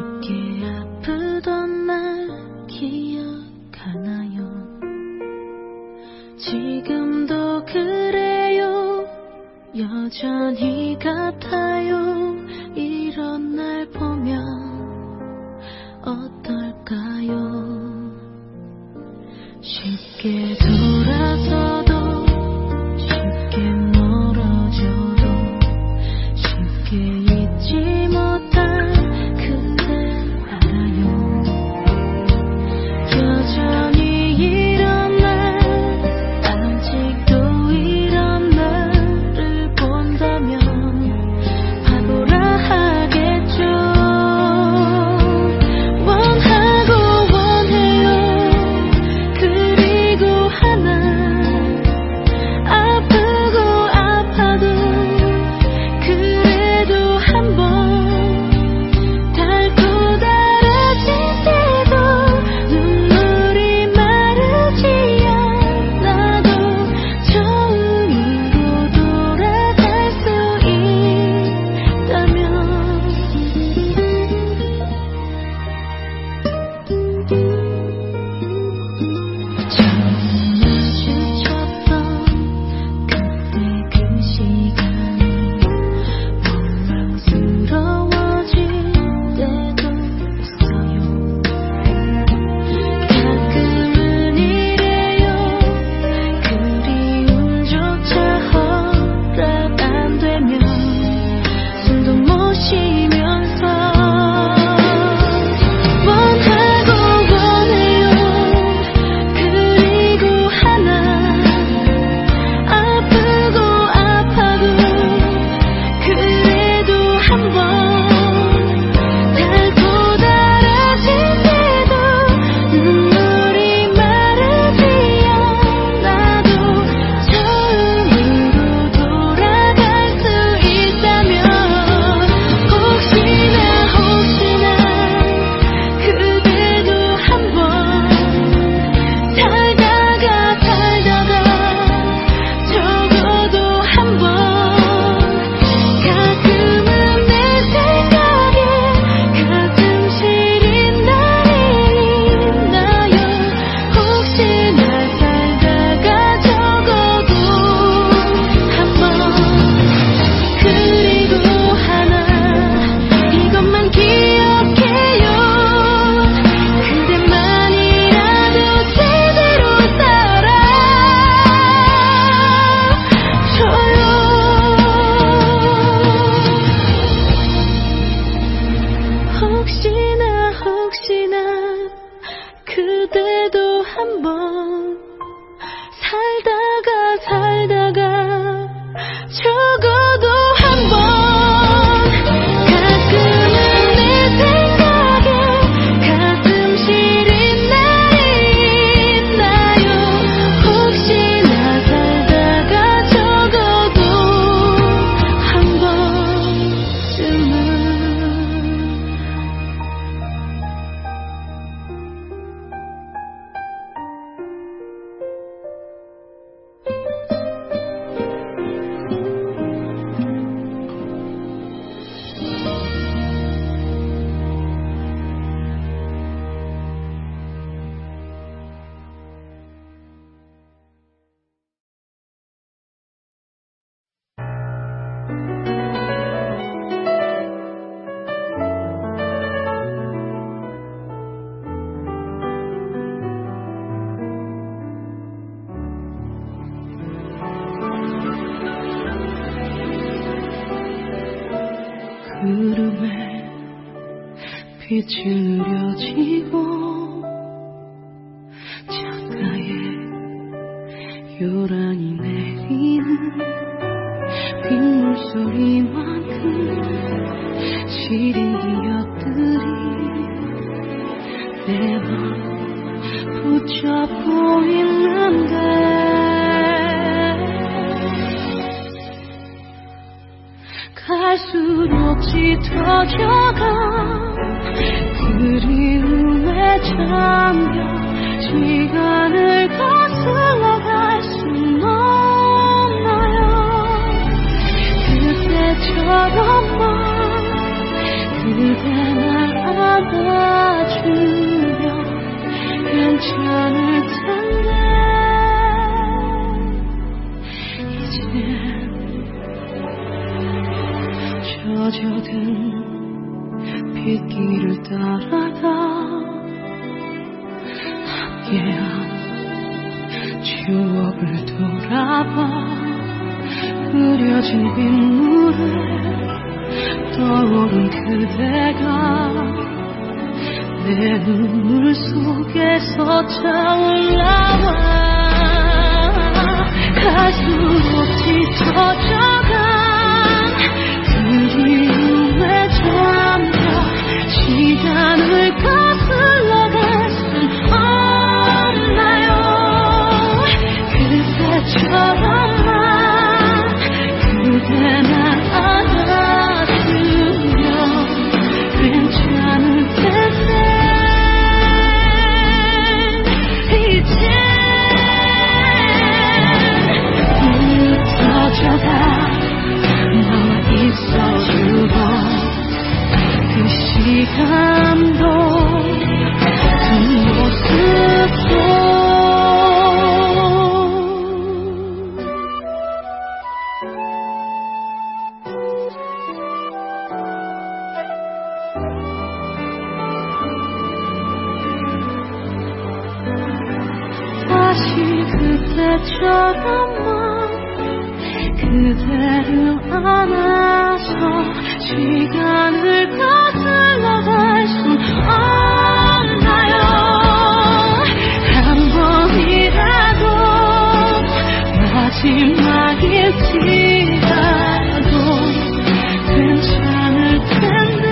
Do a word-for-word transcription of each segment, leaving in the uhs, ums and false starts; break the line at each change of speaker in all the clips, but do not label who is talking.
쉽게 아프던 날 기억하나요? 지금도 그래요. 여전히 같아요. 이런 날 보면 어떨까요? 쉽게 돌아서도 쉽게 멀어져도 쉽게 잊지 못할 그댈 알아요. 여전히 이런 날 아직도 이런 나를 본다면 바보라 하겠죠. 원하고 원해요. 그리고 하나 아프고 아파도 그래도 한번 닳고 달아질 때도 눈물이 마르지 않아도 처음으로 돌아갈 수 있다면 정말 지쳤던 그때 그 시간이 원망스러워질 때도 있어요. 가끔은 이래요. 그리움조차 허락 안 되면 숨도 못 쉬면서 원하고 원해요. 그리고 하나 아프고 아파도 그래도 한번 닳고 달아질 때도 눈물이 마르지 않아도 처음으로 돌아갈 수 있다면 혹시나 혹시나 그대도 한번 살다가 살다가 적어도 한번 가끔은 내 생각에 가슴 시린 날이 있나요? 혹시나 살다가 적어도 한번 그리고 하나 이것만 기억해요. 그대만이라도 제대로 살아줘요. 혹시나 혹시나 그대도 한번 살다가 살다가 적어도 한번 가끔은 내 생각에 가슴 시린 날이 있나요? 혹시나 살다가 적어도 한 번쯤은 구름에 빛이 느려지고 창가에 요란히 내리는 빗물 소리만큼 시린 기억들이 내 맘 붙여 보이는데 갈수록 짙어져가 그리움에 잠겨 시간을 거슬러 갈 순 없나요? 그때처럼만 그대 날 따라가 함께한 추억을 돌아봐 흐려진 빗물에 떠오른 그대가 내 눈물 속에서 차올라와 갈수록 짙어져간 그리움에 잠겨 시간을 거슬러 갈 순 없나요 그때처럼만 그대만 안아주면 괜찮을 텐데 이제 흩어져가 나와 있어주고 그 시간도 그 모습도 다시 그때처럼만 그대를 안아서 시간을 거슬러 갈 순 없나요 한 번이라도 마지막일지라도 괜찮을 텐데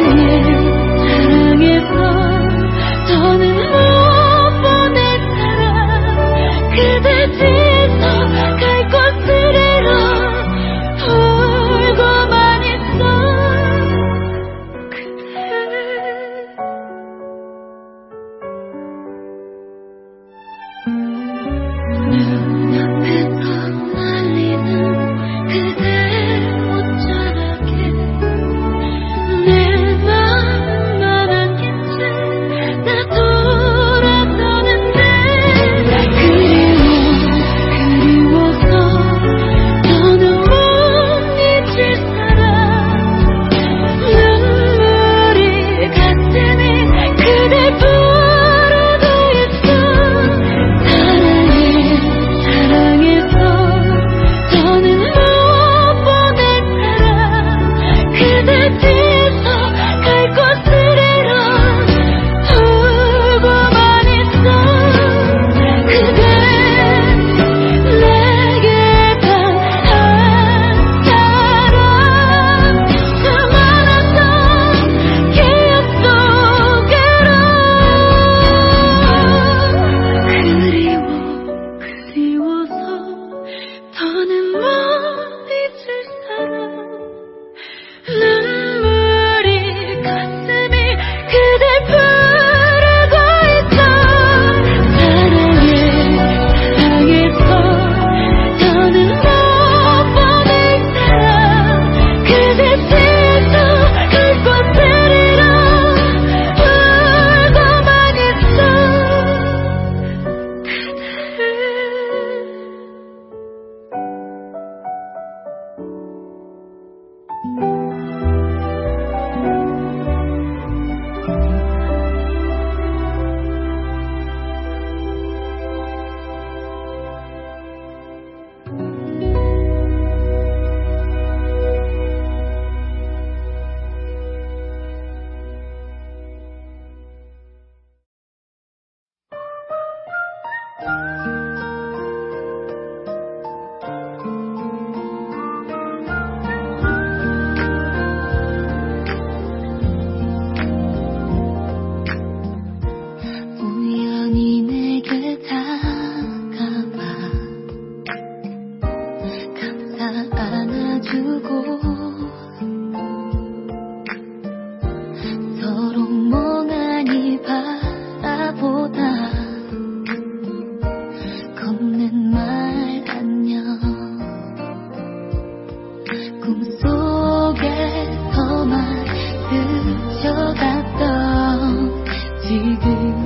사랑해서 더는 못 보낼 사람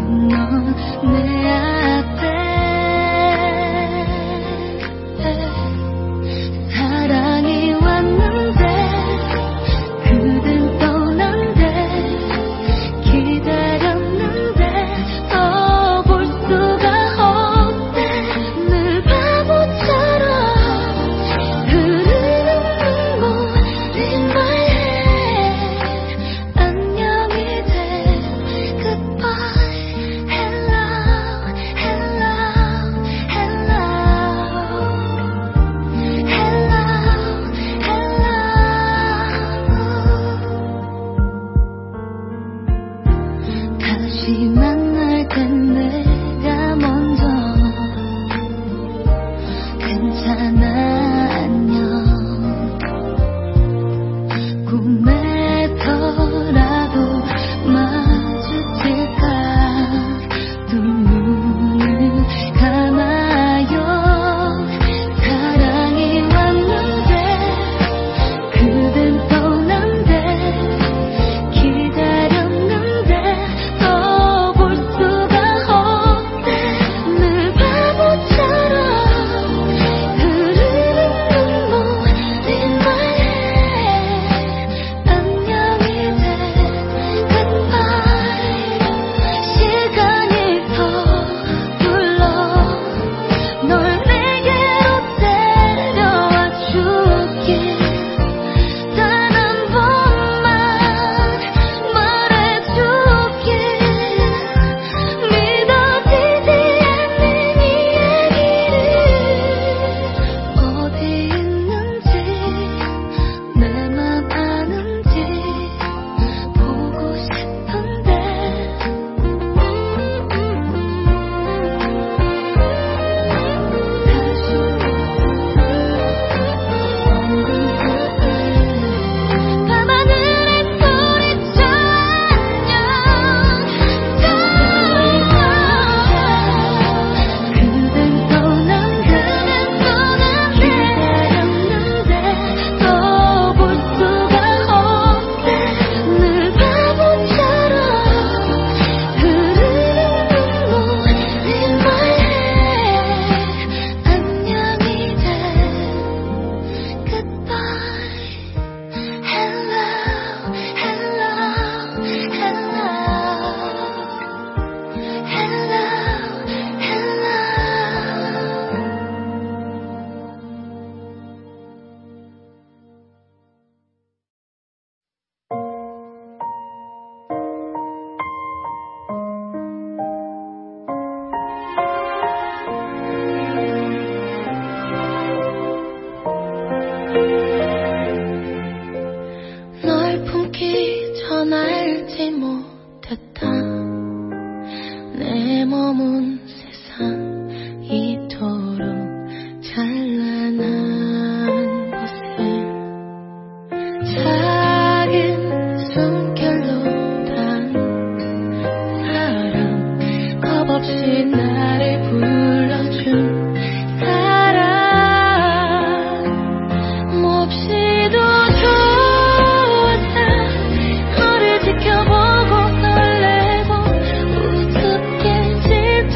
지켜보고 설레고 우습게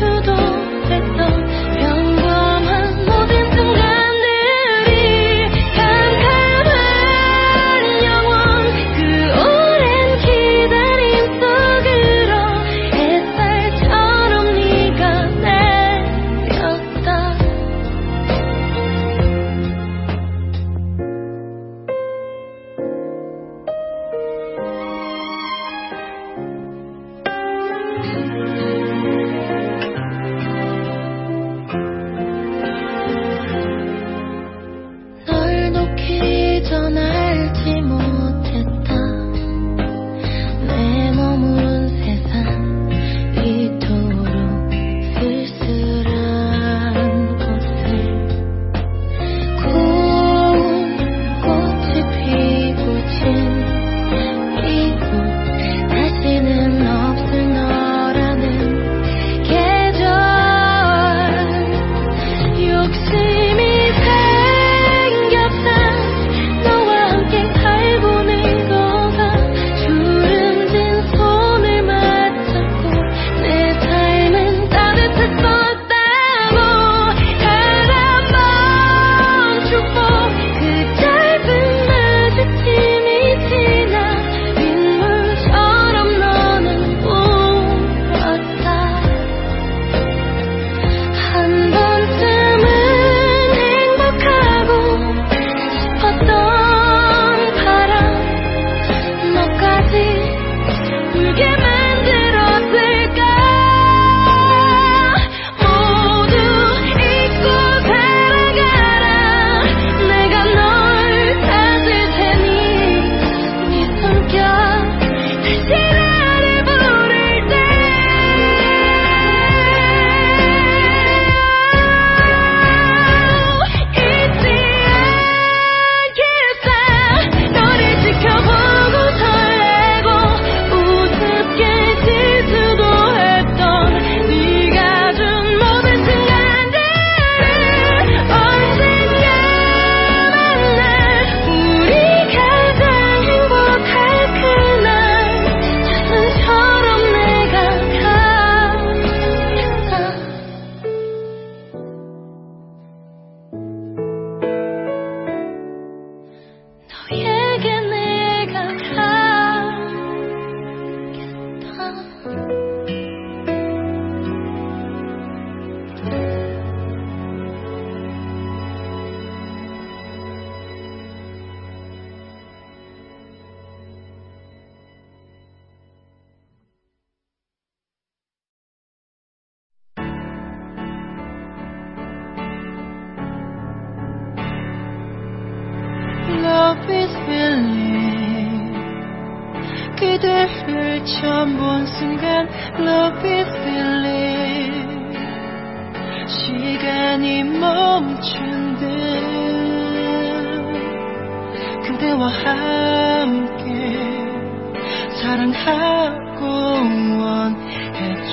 그대를 처음 본 순간 Love is feeling 시간이 멈춘 듯 그대와 함께 사랑하고 원했죠.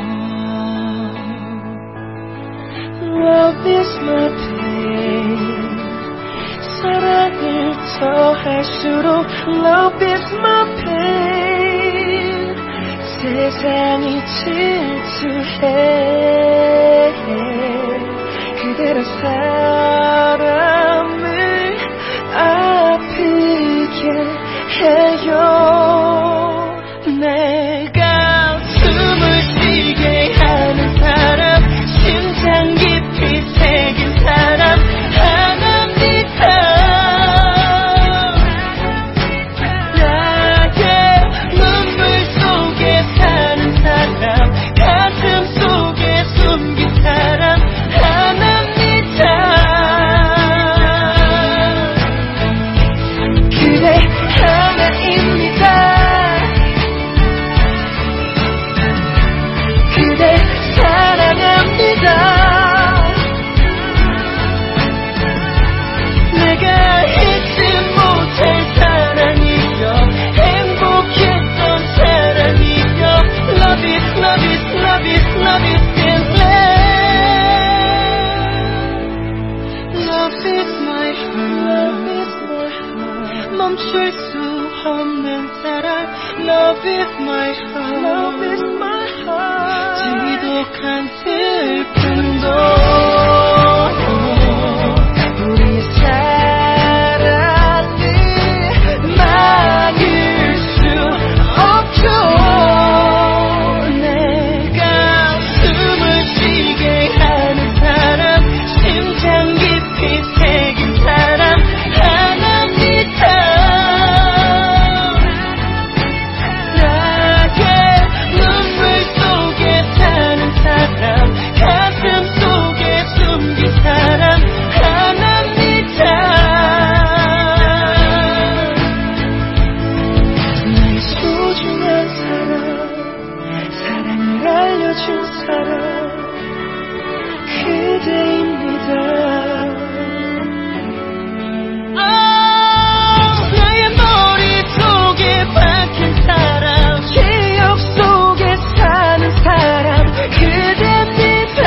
Love is my pain 사랑을 더할수록 Love is my pain 세상이 질투해 그대란 사람을 아프게 해요. 내가 숨을 쉬게 하는 사람 심장 깊이 새긴 사람 하나입니다. 나의 눈물 속에 사는 사람 가슴 속에 숨긴 사람 하나입니다. 그대 하나입니다. 그대 사랑합니다. 내가 잊지 못할 사랑이여 행복했던 사랑이여 Love it, love it, love it, love it endless Love is my heart 멈출 수 없는 사랑 Love is my heart Love is my heart 지독한 슬픔도 우리의 사랑을 막을 수 없죠. 내가 숨을 쉬게 하는 사람 심장 깊이 새긴 사람 하나입니다. 나의 눈물 속에 사는 사람 가슴 속에 숨긴 사람 하나입니다. 나의 소중한 사람 사랑을 알려준 사람 그대입니다. 나의 머릿속에 박힌 사람 기억 속에 사는 사람 그대입니다.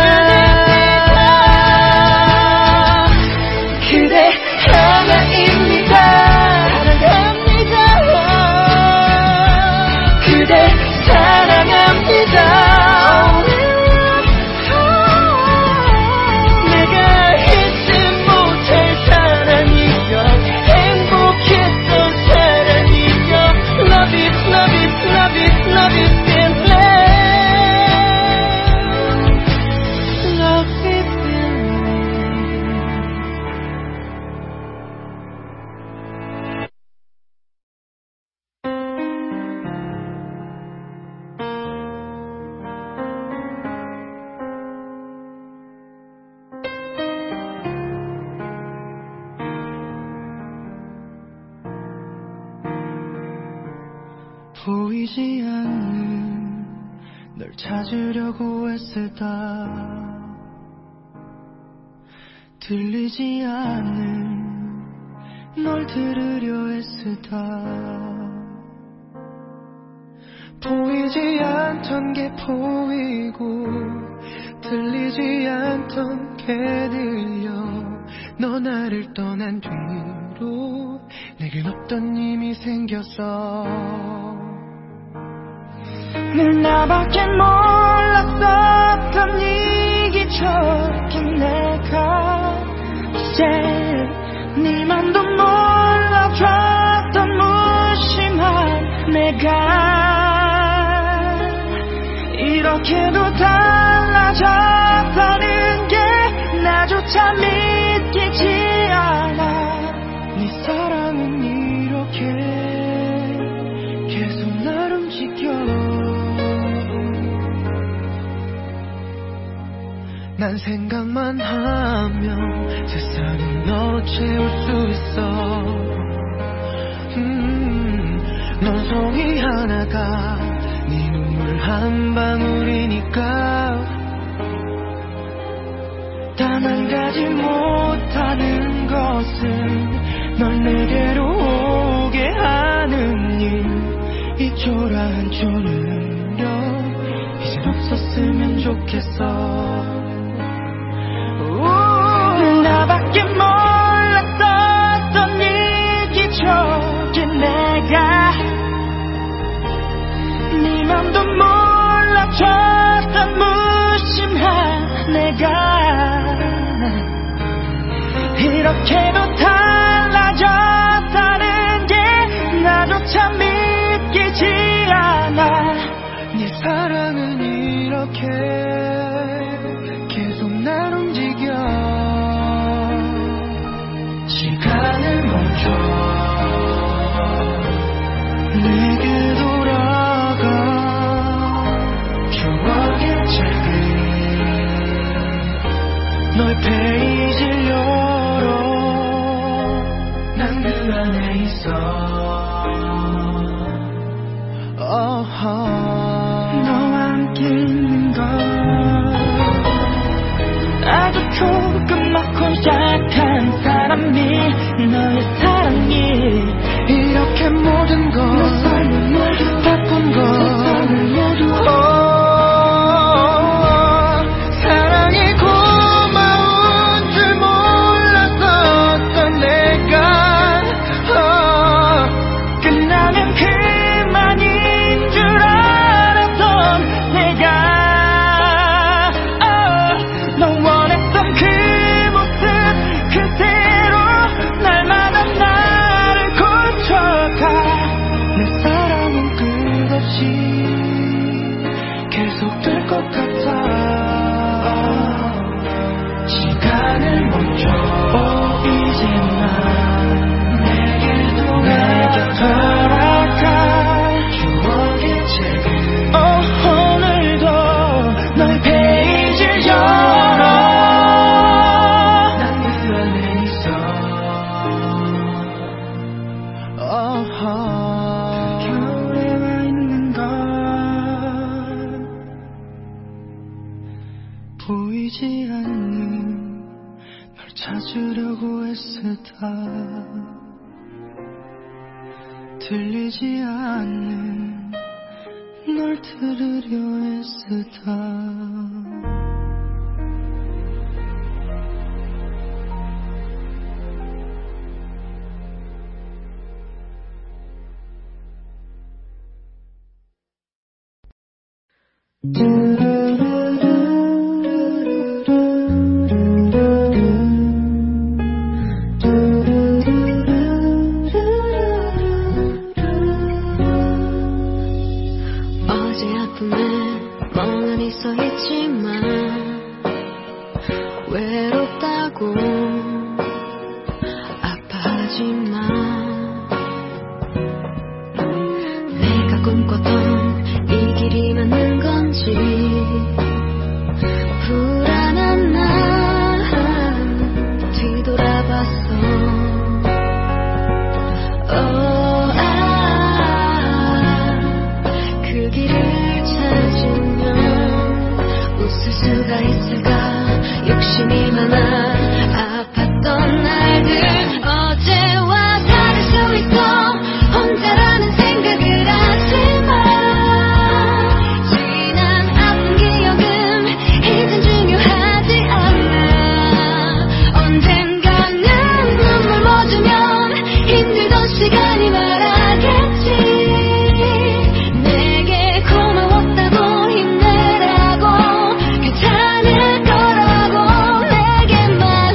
그대 하나입니다. 사랑합니다. 그대 사랑합니다. 내가 잊지 못할 사랑이여 행복했던 사랑이여 Love it, love it, love it, love it endless Love it 보이지 않는 널 찾으려고 애쓰다 들리지 않는 널 들으려 애쓰다 보이지 않던 게 보이고 들리지 않던 게 들려 너 나를 떠난 뒤로 내겐 없던 힘이 생겼어 늘 나밖에 몰랐었던 이기적인 내가 이제 니만도 몰라줬던 무심한 내가 이렇게도 달라졌다는 게 나조차 믿기지 않아 네 사랑은 이렇게 계속 날 움직여 난 생각만 하면 세상이 너로 채울 수 있어 음, 넌 송이 하나가 네 눈물 한 방울이니까 단 한 가지 못하는 것은 널 내게로 오게 하는 일. 이 초라한 초능력 이젠 없었으면 좋겠어. 나밖에 몰랐었던 이 기적의 내가 네 맘도 몰라줬던 무심한 내가 이렇게도 달라졌다는 게 나조차 믿기지 않아. 네 사랑은 이렇게 계속 날 움직여. 시간을 멈춰 내게 돌아가. 추억의 책을 너의 페이지를 열어. 난 그 안에 있어. oh, 너와 함께 있는 걸 아주 조그맣고 약한 사람이 너의 사랑이 이렇게 모든 걸 내 삶을 모두 바꾼 걸. 사랑이 고마운 줄 몰랐었던 내가 끝나면 그만인 줄 알았던 내가 너 원했던 그 모습 그대로 날마다 나를 고쳐가. 내 사랑은 끝없이 계속될 것 같아. 시간을 멈춰 이제 난 내게 돌아가. 추억의 책을 oh, 오늘도 너의 페이지를 열어. 난 그 안에 있어. oh, 겨울에 와 있는 걸 보이지 않는 널 찾으려고 애쓰다. 들리지 않는 널 들으려 애쓰다.
어제 아픔에 멍하니 서 있지만 외롭다고 아파하지 마. 내가 꿈꿨던 이 길이 맞는 건지 불안한 날 뒤돌아봤어. oh, 아, 그 길을 찾으면 웃을 수가 있을까. 욕심이 많아 아팠던 날들 어제와 다를 수 있어. 혼자라는 생각을 하지마. 지난 아픈 기억은 이젠 중요하지 않아. 언젠가는 눈물 멎으면 힘들던 시간이 말하겠지. 내게 고마웠다고 힘내라고 괜찮을 거라고 내게 말.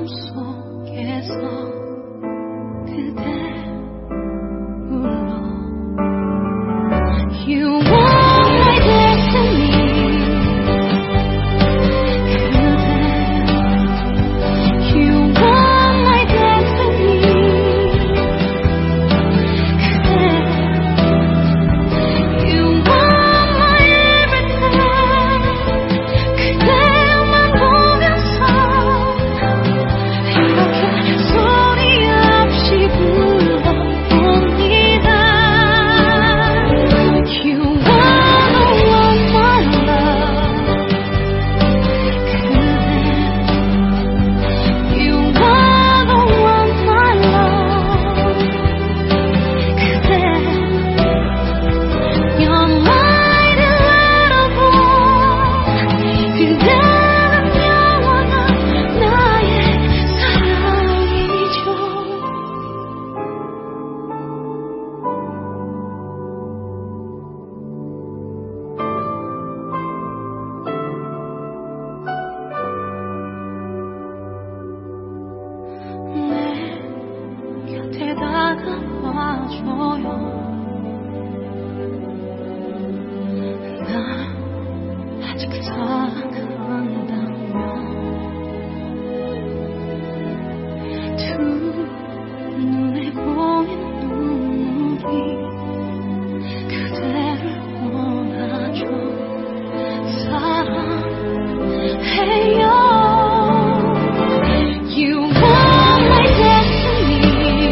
마음속에서 그대 불러 You are my destiny 다가와줘요. 나 아직 사랑한다면 두 눈에 보인 눈물이 그대를 원하죠. 사랑해요. You are my destiny.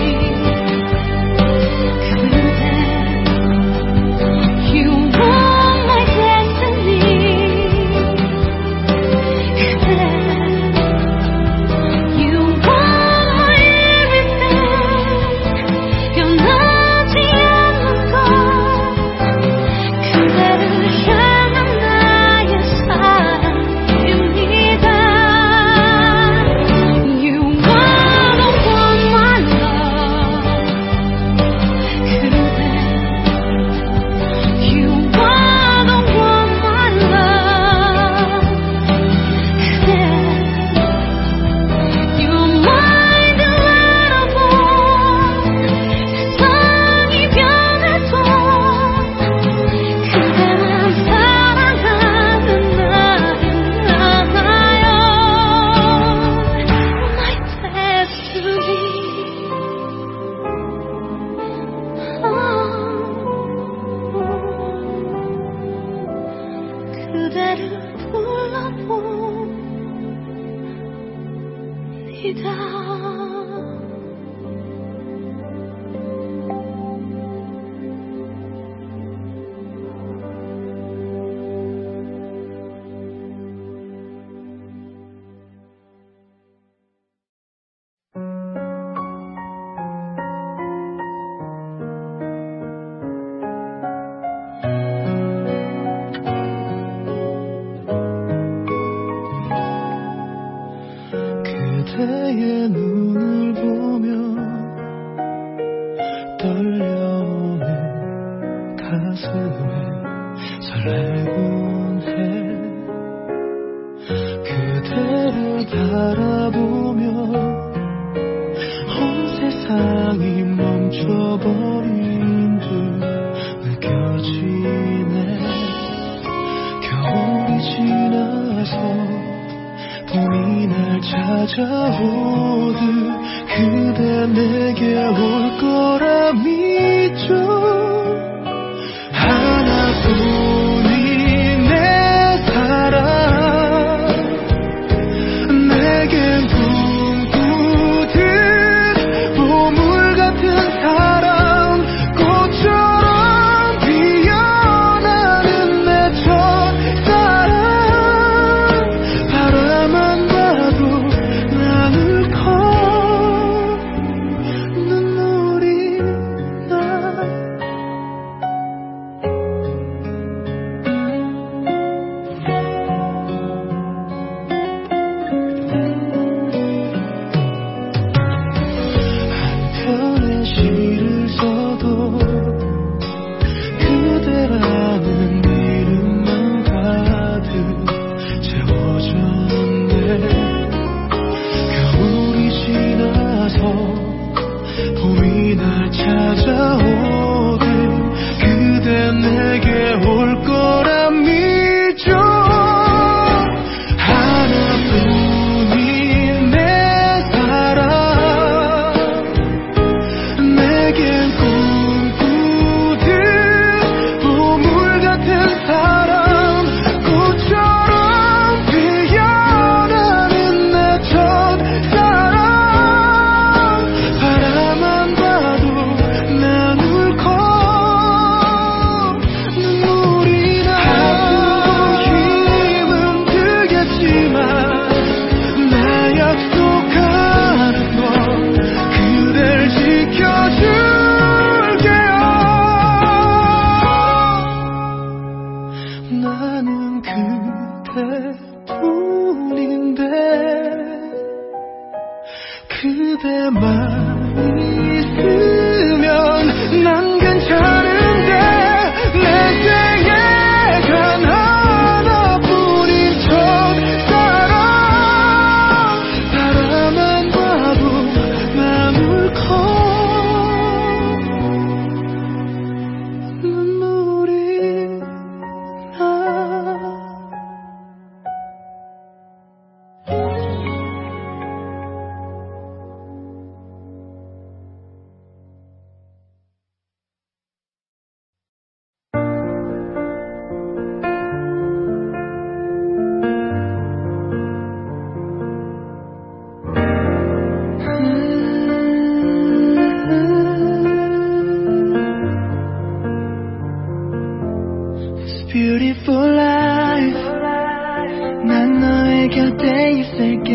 그대를 불러봅니다.
그대의 눈을 보며 떨려오는 가슴에 설레곤 해. 그대를 바라보며 온 세상이 멈춰버린 듯 느껴지네. 겨울이 지나서 봄이 날 찾아오듯 그대 내게 올 거라 믿죠. 하나뿐인 내 사랑 내겐 꿈꾸듯 보물 같은 사랑 꽃처럼 피어나는 내 첫사랑 바라만 봐도 나눌 걸 눈물이 나 나는 그대뿐인데 그대만 있으면 난 괜찮은데 내 생애가 하나뿐인 척 살아 바라만 봐도 맘을 커 눈물이 나 Beautiful life 난 너의 곁에 있을게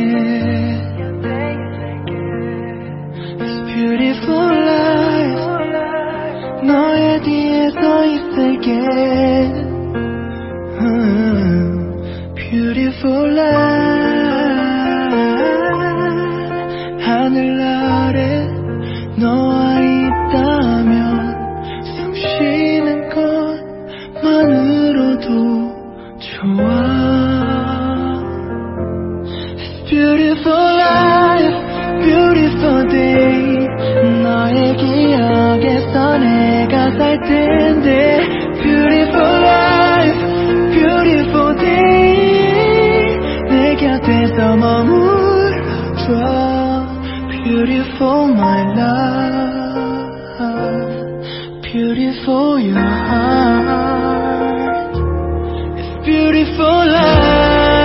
It's beautiful life 너의 뒤에 서 있을게 Beautiful life 하늘 아래 너와 있다면 숨 쉬는 것만으로도 좋아 It's beautiful life, beautiful day 너의 기억에서 내가 살 텐데 Beautiful life, beautiful day 내 곁에서 머물러줘 Beautiful my love Beautiful your heart It's beautiful life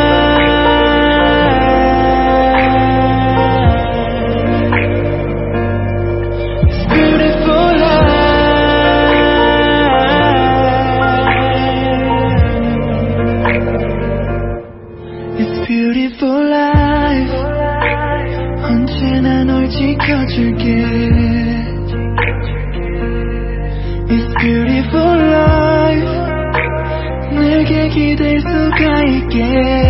It's beautiful life It's beautiful life 언제나 널 지켜줄게 It's beautiful life 내게 기댈 수가 있게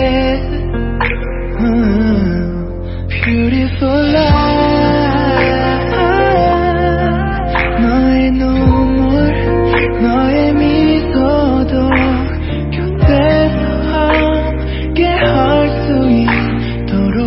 Beautiful life 너의 눈물 너의 미소도 곁에서 함께 할 수 있도록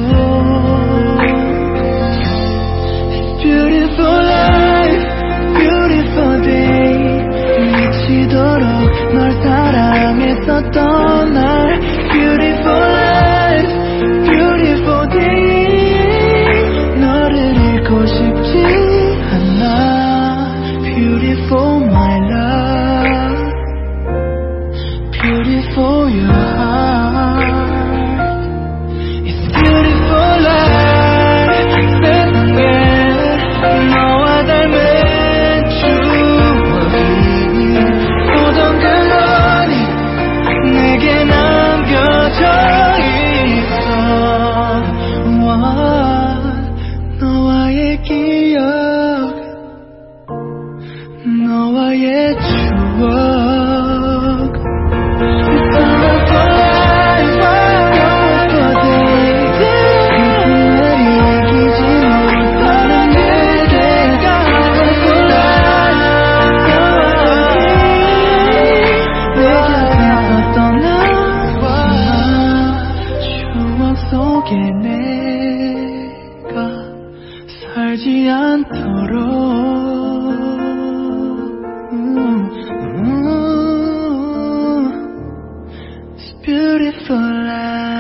It's beautiful life beautiful day 미치도록 널 사랑했었던 날 Beautiful life, beautiful day 너를 잃고 싶지 않아 Beautiful my love Beautiful your heart It's beautiful life 세상에 너와 닮은 모든 그만이 내게 남겨져 있어 와, 너와의 기억 너와의 추억 It's beautiful life beautiful day 그날이 이기지 못하는 내게가 Beautiful life 내 곁에서 떠나와 추억 속에 내가 살지 않도록 음, 음, It's beautiful life